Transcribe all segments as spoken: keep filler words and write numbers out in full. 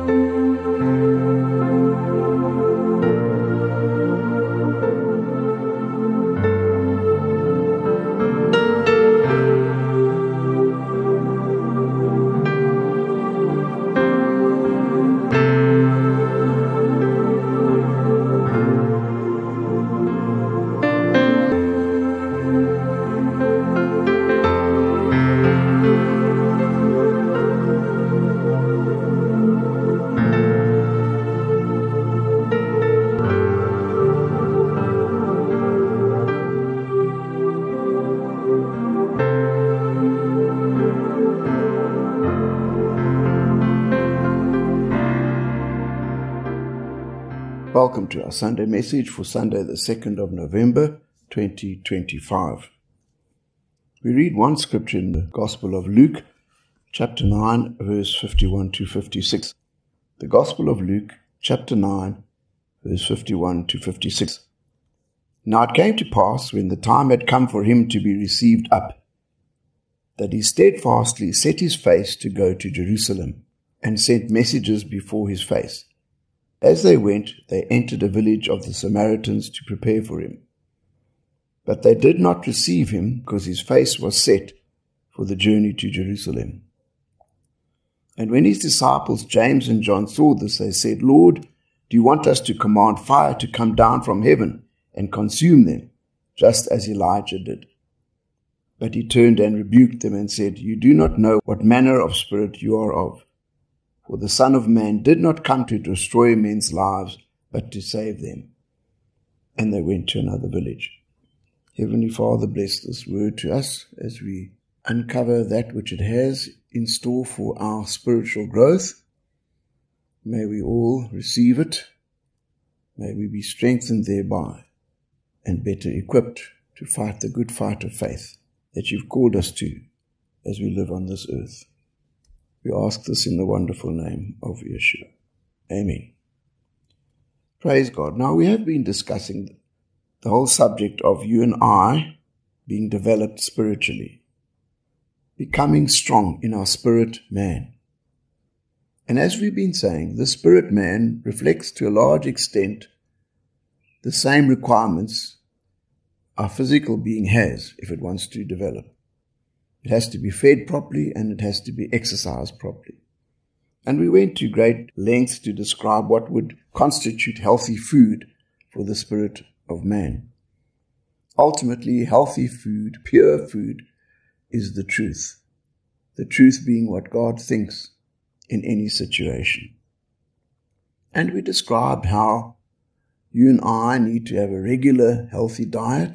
Welcome to our Sunday message for Sunday the second of November twenty twenty-five. We read one scripture in the Gospel of Luke, chapter nine, verse fifty-one to fifty-six. The Gospel of Luke, chapter nine, verse fifty-one to fifty-six. Now it came to pass, when the time had come for him to be received up, that he steadfastly set his face to go to Jerusalem, and sent messages before his face. As they went, they entered a village of the Samaritans to prepare for him. But they did not receive him, because his face was set for the journey to Jerusalem. And when his disciples James and John saw this, they said, Lord, do you want us to command fire to come down from heaven and consume them, just as Elijah did? But he turned and rebuked them and said, You do not know what manner of spirit you are of. For the Son of Man did not come to destroy men's lives, but to save them. And they went to another village. Heavenly Father, bless this word to us as we uncover that which it has in store for our spiritual growth. May we all receive it. May we be strengthened thereby and better equipped to fight the good fight of faith that you've called us to as we live on this earth. We ask this in the wonderful name of Yeshua. Amen. Praise God. Now we have been discussing the whole subject of you and I being developed spiritually, becoming strong in our spirit man. And as we've been saying, the spirit man reflects to a large extent the same requirements our physical being has if it wants to develop. It has to be fed properly and it has to be exercised properly. And we went to great lengths to describe what would constitute healthy food for the spirit of man. Ultimately, healthy food, pure food, is the truth. The truth being what God thinks in any situation. And we described how you and I need to have a regular, healthy diet,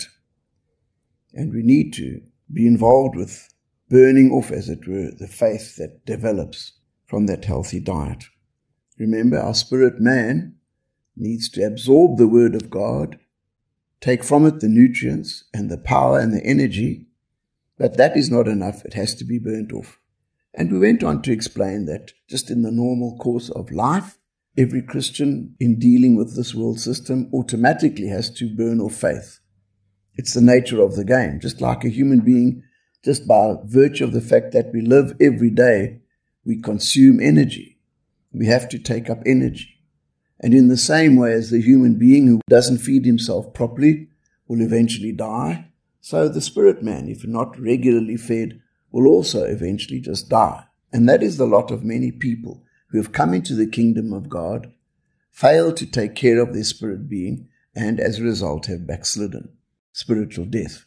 and we need to be involved with burning off, as it were, the faith that develops from that healthy diet. Remember, our spirit man needs to absorb the word of God, take from it the nutrients and the power and the energy, but that is not enough. It has to be burnt off. And we went on to explain that just in the normal course of life, every Christian in dealing with this world system automatically has to burn off faith. It's the nature of the game. Just like a human being, just by virtue of the fact that we live every day, we consume energy. We have to take up energy. And in the same way as the human being who doesn't feed himself properly will eventually die, so the spirit man, if not regularly fed, will also eventually just die. And that is the lot of many people who have come into the kingdom of God, failed to take care of their spirit being, and as a result have backslidden, spiritual death.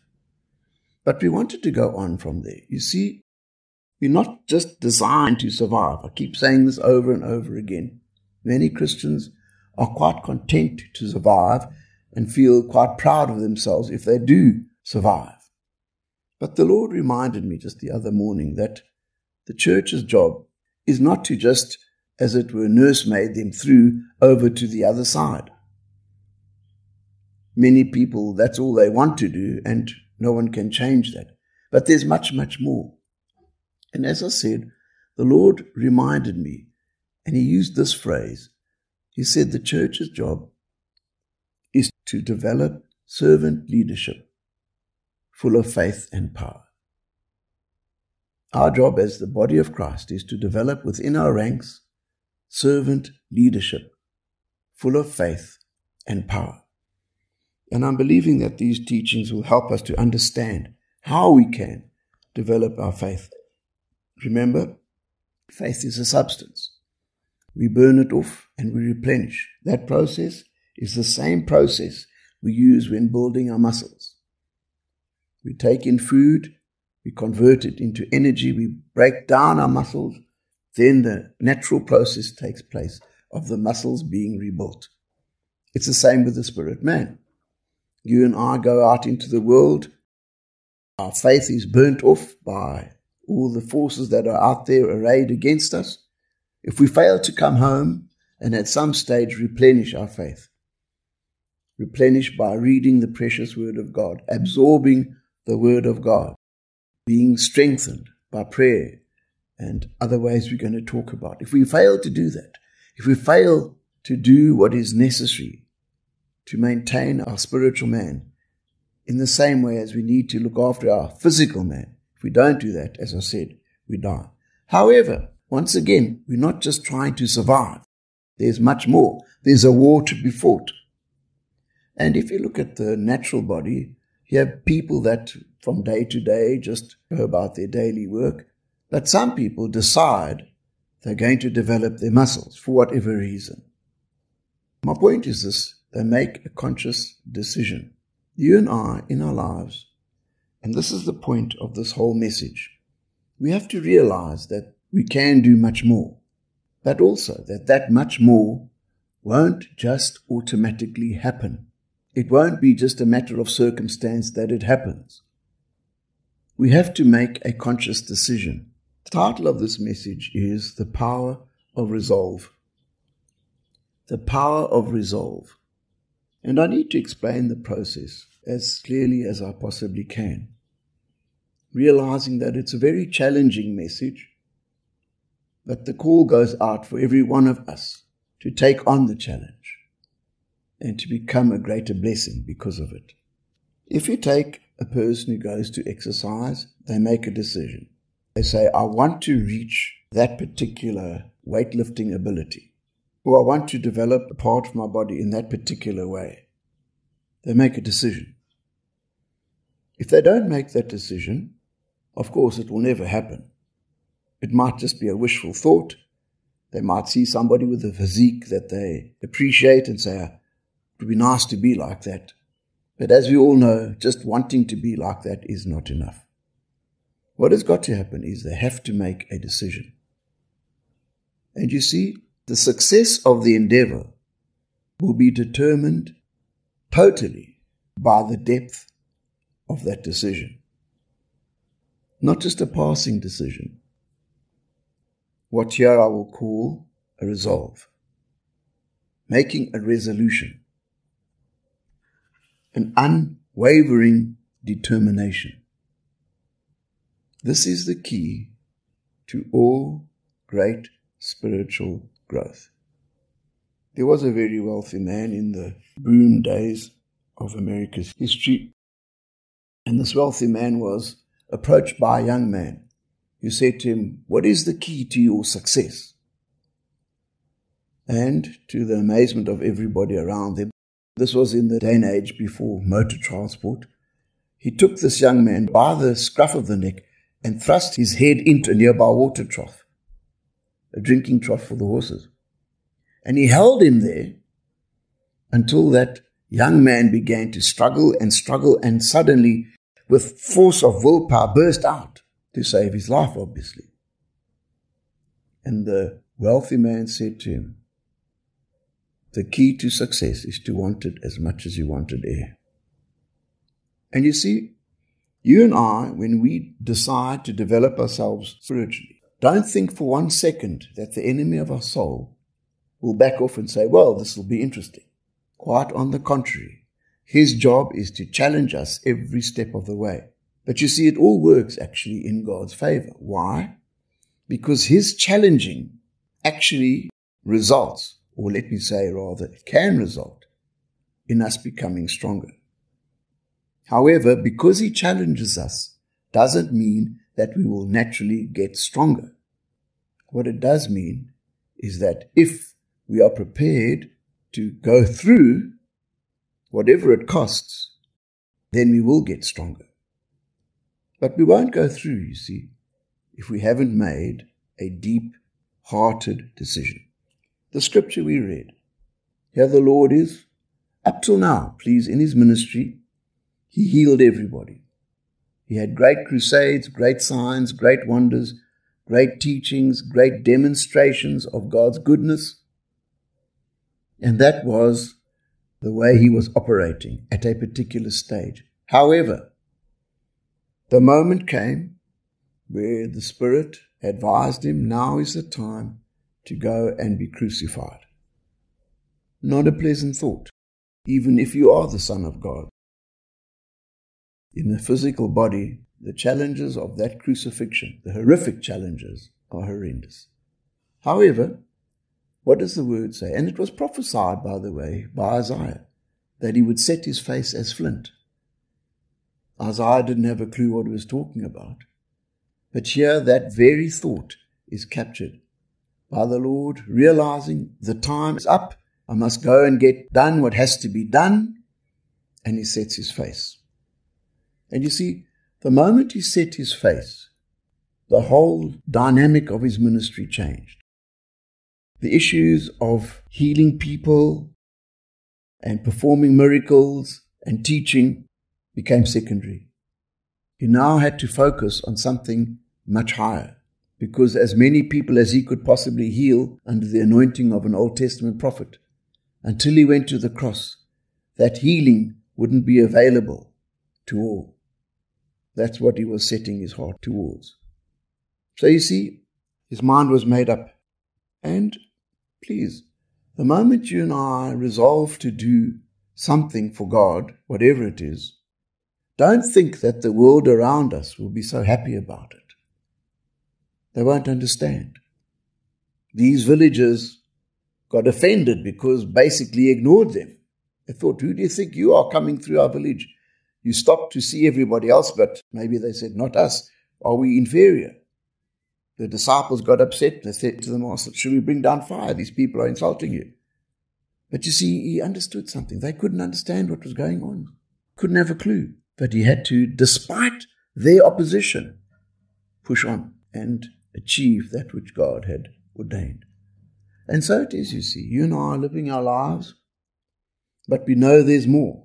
But we wanted to go on from there. You see, we're not just designed to survive. I keep saying this over and over again. Many Christians are quite content to survive and feel quite proud of themselves if they do survive. But the Lord reminded me just the other morning that the church's job is not to just, as it were, nursemaid them through over to the other side. Many people, that's all they want to do, and no one can change that. But there's much, much more. And as I said, the Lord reminded me, and He used this phrase. He said the church's job is to develop servant leadership full of faith and power. Our job as the body of Christ is to develop within our ranks servant leadership, full of faith and power. And I'm believing that these teachings will help us to understand how we can develop our faith. Remember, faith is a substance. We burn it off and we replenish. That process is the same process we use when building our muscles. We take in food, we convert it into energy, we break down our muscles, then the natural process takes place of the muscles being rebuilt. It's the same with the spirit man. You and I go out into the world, our faith is burnt off by all the forces that are out there arrayed against us. If we fail to come home and at some stage replenish our faith, replenish by reading the precious word of God, absorbing the word of God, being strengthened by prayer and other ways we're going to talk about. If we fail to do that, if we fail to do what is necessary to maintain our spiritual man in the same way as we need to look after our physical man, if we don't do that, as I said, we die. However, once again, we're not just trying to survive. There's much more. There's a war to be fought. And if you look at the natural body, you have people that from day to day just go about their daily work. But some people decide they're going to develop their muscles for whatever reason. My point is this: they make a conscious decision. You and I, in our lives, and this is the point of this whole message, we have to realize that we can do much more, but also that that much more won't just automatically happen. It won't be just a matter of circumstance that it happens. We have to make a conscious decision. The title of this message is The Power of Resolve. The Power of Resolve. And I need to explain the process as clearly as I possibly can, realizing that it's a very challenging message, but the call goes out for every one of us to take on the challenge and to become a greater blessing because of it. If you take a person who goes to exercise, they make a decision. They say, I want to reach that particular weightlifting ability, or I want to develop a part of my body in that particular way. They make a decision. If they don't make that decision, of course it will never happen. It might just be a wishful thought. They might see somebody with a physique that they appreciate and say, it would be nice to be like that. But as we all know, just wanting to be like that is not enough. What has got to happen is they have to make a decision. And you see, the success of the endeavor will be determined totally by the depth of that decision. Not just a passing decision. What here I will call a resolve. Making a resolution. An unwavering determination. This is the key to all great spiritual growth. There was a very wealthy man in the boom days of America's history, and this wealthy man was approached by a young man who said to him, what is the key to your success? And to the amazement of everybody around him, this was in the day and age before motor transport, he took this young man by the scruff of the neck and thrust his head into a nearby water trough, a drinking trough for the horses. And he held him there until that young man began to struggle and struggle and suddenly, with force of willpower, burst out to save his life, obviously. And the wealthy man said to him, the key to success is to want it as much as you wanted air. And you see, you and I, when we decide to develop ourselves spiritually, don't think for one second that the enemy of our soul will back off and say, well, this will be interesting. Quite on the contrary, his job is to challenge us every step of the way. But you see, it all works actually in God's favor. Why? Because his challenging actually results, or let me say rather, it can result in us becoming stronger. However, because he challenges us doesn't mean that we will naturally get stronger. What it does mean is that if we are prepared to go through whatever it costs, then we will get stronger. But we won't go through, you see, if we haven't made a deep-hearted decision. The scripture we read, here the Lord is, up till now, please, in his ministry, he healed everybody. He had great crusades, great signs, great wonders, great teachings, great demonstrations of God's goodness. And that was the way he was operating at a particular stage. However, the moment came where the Spirit advised him, now is the time to go and be crucified. Not a pleasant thought, even if you are the Son of God. In the physical body, the challenges of that crucifixion, the horrific challenges, are horrendous. However, what does the word say? And it was prophesied, by the way, by Isaiah, that he would set his face as flint. Isaiah didn't have a clue what he was talking about. But here that very thought is captured by the Lord, realizing the time is up. I must go and get done what has to be done. And he sets his face. And you see, the moment he set his face, the whole dynamic of his ministry changed. The issues of healing people and performing miracles and teaching became secondary. He now had to focus on something much higher, because as many people as he could possibly heal under the anointing of an Old Testament prophet, until he went to the cross, that healing wouldn't be available to all. That's what he was setting his heart towards. So you see, his mind was made up. And please, the moment you and I resolve to do something for God, whatever it is, don't think that the world around us will be so happy about it. They won't understand. These villagers got offended because basically ignored them. They thought, who do you think you are coming through our village? You stopped to see everybody else, but maybe they said, not us. Are we inferior? The disciples got upset. They said to the master, should we bring down fire? These people are insulting you. But you see, he understood something. They couldn't understand what was going on. Couldn't have a clue. But he had to, despite their opposition, push on and achieve that which God had ordained. And so it is, you see. You and I are living our lives, but we know there's more.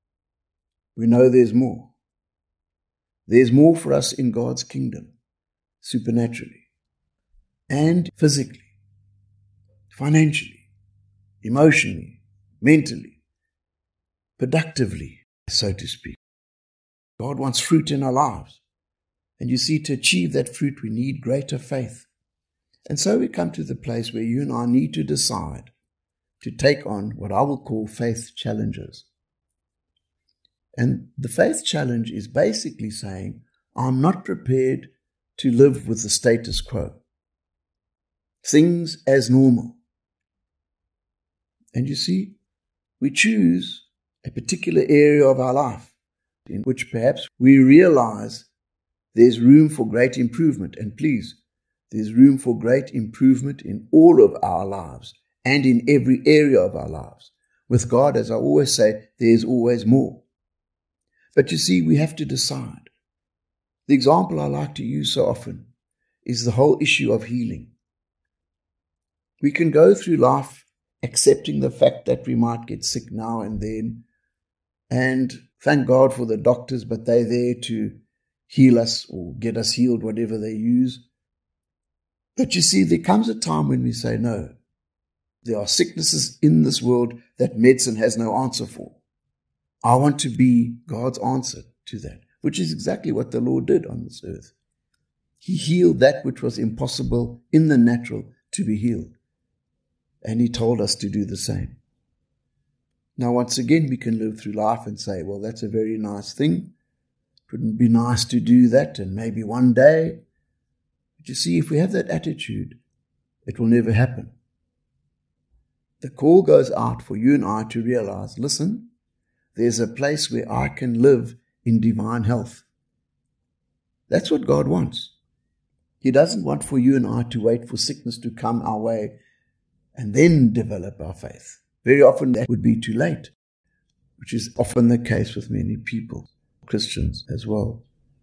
We know there's more. There's more for us in God's kingdom, supernaturally and physically, financially, emotionally, mentally, productively, so to speak. God wants fruit in our lives. And you see, to achieve that fruit, we need greater faith. And so we come to the place where you and I need to decide to take on what I will call faith challenges. And the faith challenge is basically saying, I'm not prepared to live with the status quo. Things as normal. And you see, we choose a particular area of our life in which perhaps we realize there's room for great improvement. And please, there's room for great improvement in all of our lives and in every area of our lives. With God, as I always say, there's always more. But you see, we have to decide. The example I like to use so often is the whole issue of healing. We can go through life accepting the fact that we might get sick now and then, and thank God for the doctors, but they're there to heal us or get us healed, whatever they use. But you see, there comes a time when we say, no, there are sicknesses in this world that medicine has no answer for. I want to be God's answer to that, which is exactly what the Lord did on this earth. He healed that which was impossible in the natural to be healed. And he told us to do the same. Now, once again, we can live through life and say, well, that's a very nice thing. It wouldn't be nice to do that, and maybe one day. But you see, if we have that attitude, it will never happen. The call goes out for you and I to realize, listen, there's a place where I can live in divine health. That's what God wants. He doesn't want for you and I to wait for sickness to come our way and then develop our faith. Very often that would be too late, which is often the case with many people, Christians as well.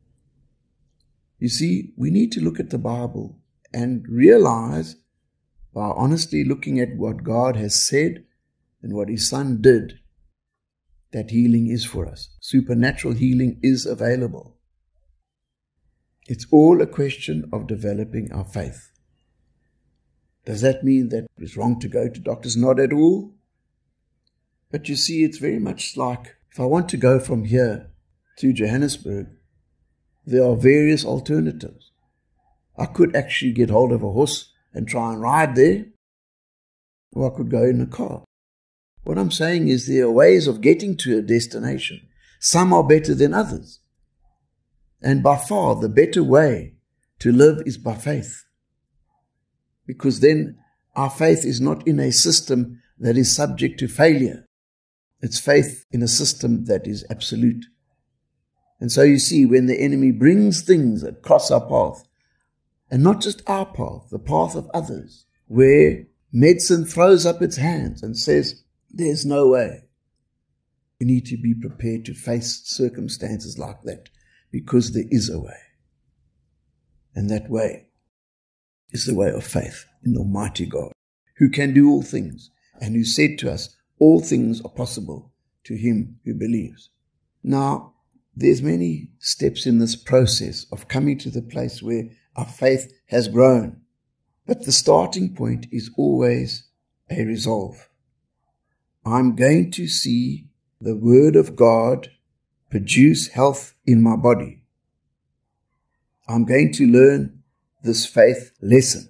You see, we need to look at the Bible and realize, by honestly looking at what God has said and what His Son did, that healing is for us. Supernatural healing is available. It's all a question of developing our faith. Does that mean that it's wrong to go to doctors? Not at all. But you see, it's very much like, if I want to go from here to Johannesburg, there are various alternatives. I could actually get hold of a horse and try and ride there, or I could go in a car. What I'm saying is there are ways of getting to a destination. Some are better than others. And by far, the better way to live is by faith. Because then our faith is not in a system that is subject to failure. It's faith in a system that is absolute. And so you see, when the enemy brings things across our path, and not just our path, the path of others, where medicine throws up its hands and says, there's no way. We need to be prepared to face circumstances like that, because there is a way. And that way is the way of faith in Almighty God, who can do all things, and who said to us, all things are possible to him who believes. Now, there's many steps in this process of coming to the place where our faith has grown. But the starting point is always a resolve. I'm going to see the Word of God produce health in my body. I'm going to learn this faith lesson.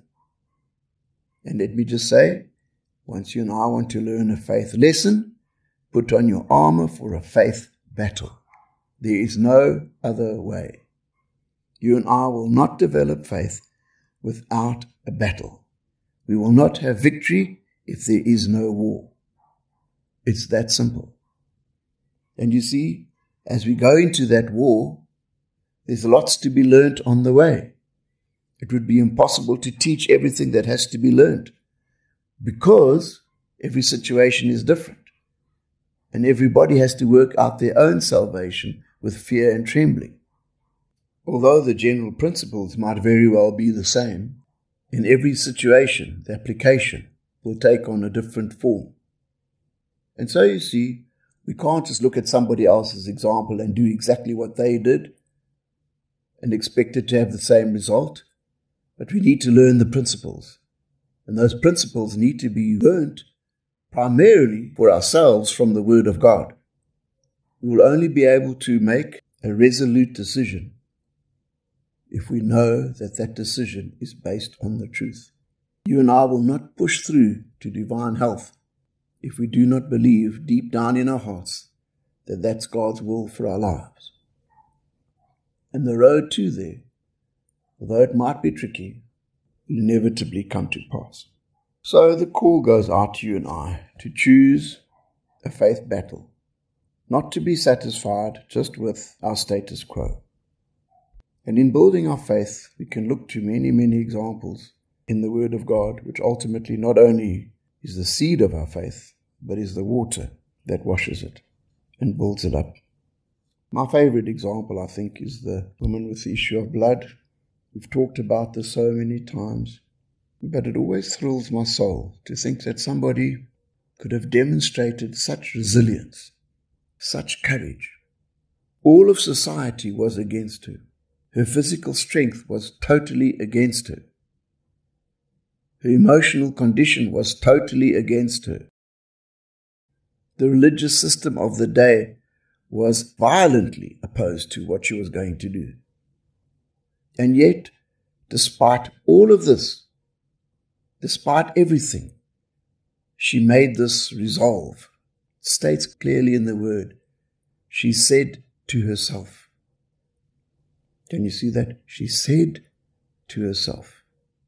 And let me just say, once you and I want to learn a faith lesson, put on your armor for a faith battle. There is no other way. You and I will not develop faith without a battle. We will not have victory if there is no war. It's that simple. And you see, as we go into that war, there's lots to be learnt on the way. It would be impossible to teach everything that has to be learnt, because every situation is different. And everybody has to work out their own salvation with fear and trembling. Although the general principles might very well be the same, in every situation, the application will take on a different form. And so you see, we can't just look at somebody else's example and do exactly what they did and expect it to have the same result. But we need to learn the principles. And those principles need to be learnt primarily for ourselves from the Word of God. We will only be able to make a resolute decision if we know that that decision is based on the truth. You and I will not push through to divine health if we do not believe deep down in our hearts that that's God's will for our lives. And the road to there, although it might be tricky, will inevitably come to pass. So the call goes out to you and I to choose a faith battle, not to be satisfied just with our status quo. And in building our faith, we can look to many, many examples in the Word of God, which ultimately not only is the seed of our faith, but is the water that washes it and builds it up. My favorite example, I think, is the woman with the issue of blood. We've talked about this so many times, but it always thrills my soul to think that somebody could have demonstrated such resilience, such courage. All of society was against her. Her physical strength was totally against her. Her emotional condition was totally against her. The religious system of the day was violently opposed to what she was going to do. And yet, despite all of this, despite everything, she made this resolve. It states clearly in the Word. She said to herself. Can you see that? She said to herself,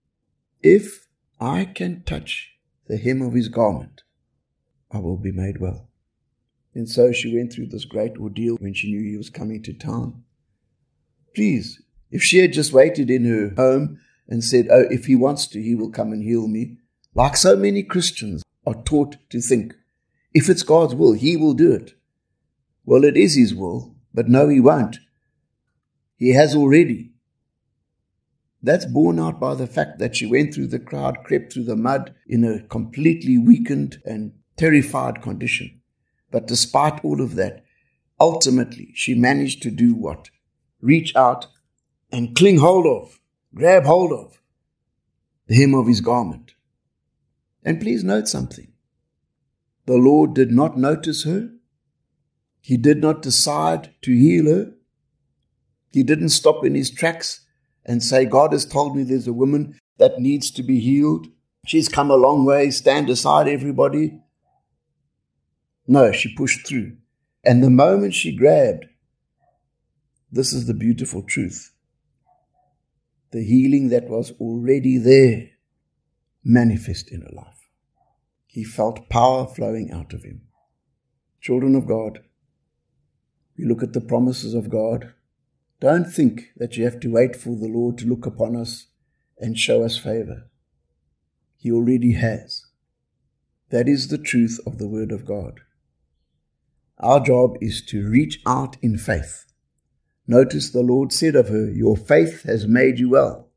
if I can touch the hem of his garment, I will be made well. And so she went through this great ordeal when she knew he was coming to town. Please, if she had just waited in her home and said, oh, if he wants to, he will come and heal me, Like so many Christians are taught to think, if it's God's will, He will do it. Well, it is His will, but no, He won't. He has already. That's borne out by the fact that she went through the crowd, crept through the mud in a completely weakened and terrified condition. But despite all of that, ultimately she managed to do what? Reach out and cling hold of, grab hold of the hem of His garment. And please note something. The Lord did not notice her. He did not decide to heal her. He didn't stop in His tracks and say, God has told me there's a woman that needs to be healed. She's come a long way. Stand aside, everybody. No, she pushed through. And the moment she grabbed, this is the beautiful truth. The healing that was already there manifest in her life. He felt power flowing out of him. Children of God, we look at the promises of God. Don't think that you have to wait for the Lord to look upon us and show us favor. He already has. That is the truth of the Word of God. Our job is to reach out in faith. Notice the Lord said of her, your faith has made you well.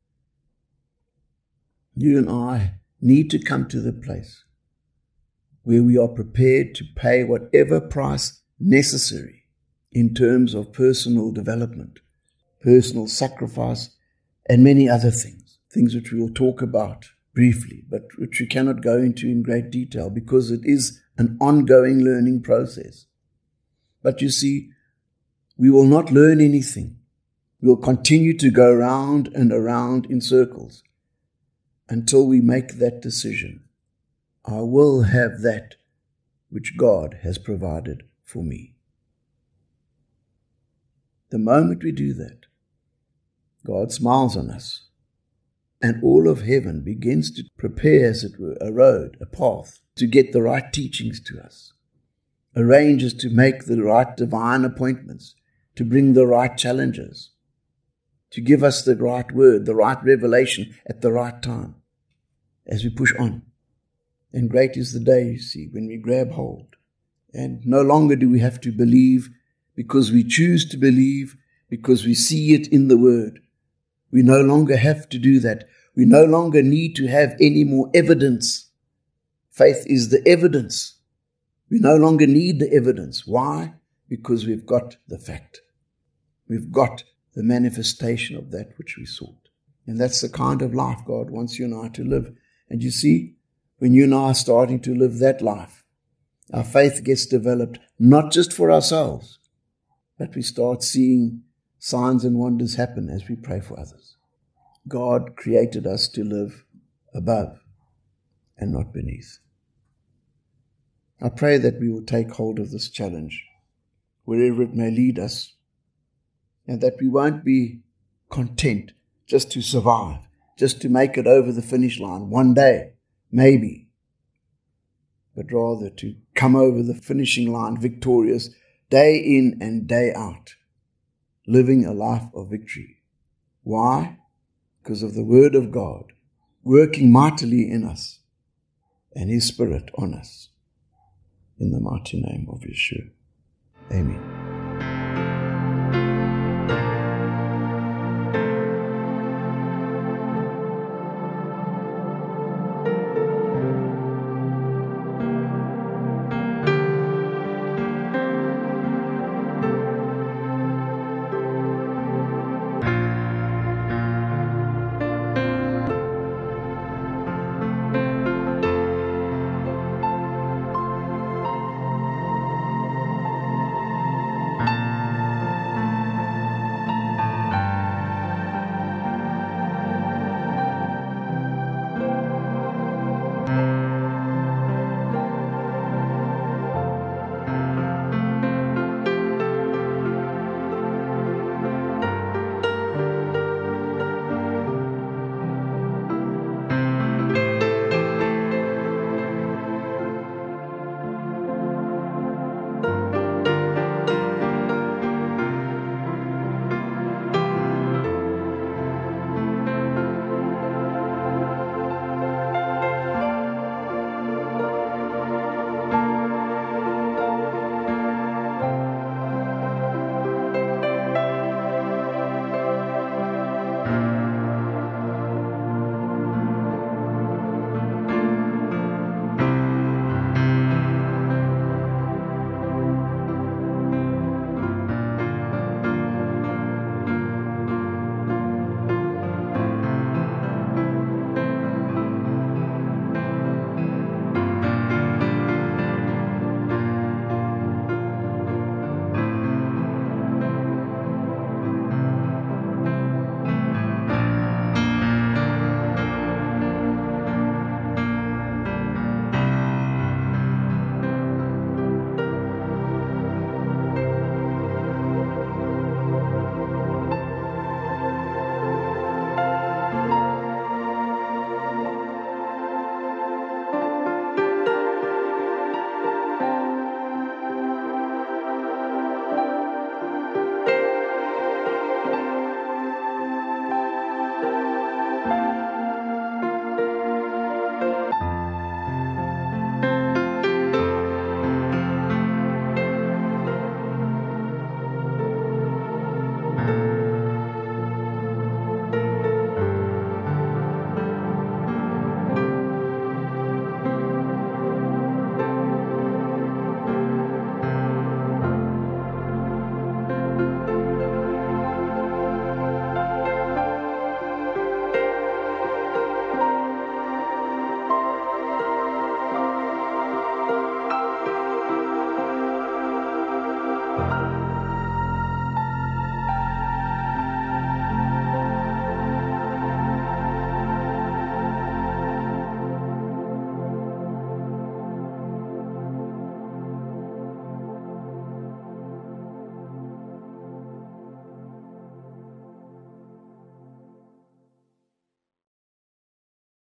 You and I need to come to the place where we are prepared to pay whatever price necessary in terms of personal development, personal sacrifice, and many other things, things which we will talk about briefly, but which we cannot go into in great detail because it is an ongoing learning process. But you see, we will not learn anything. We will continue to go round and around in circles until we make that decision. I will have that which God has provided for me. The moment we do that, God smiles on us, and all of heaven begins to prepare, as it were, a road, a path, to get the right teachings to us, arranges to make the right divine appointments, to bring the right challenges, to give us the right word, the right revelation at the right time, as we push on. And great is the day, you see, when we grab hold. And no longer do we have to believe because we choose to believe, because we see it in the Word. We no longer have to do that. We no longer need to have any more evidence. Faith is the evidence. We no longer need the evidence. Why? Because we've got the fact. We've got the manifestation of that which we sought. And that's the kind of life God wants you and I to live. And you see, when you and I are starting to live that life, our faith gets developed not just for ourselves, but we start seeing signs and wonders happen as we pray for others. God created us to live above and not beneath. I pray that we will take hold of this challenge, wherever it may lead us, and that we won't be content just to survive, just to make it over the finish line one day, maybe, but rather to come over the finishing line victorious day in and day out, living a life of victory. Why? Because of the Word of God working mightily in us and His Spirit on us. In the mighty name of Yeshua. Amen.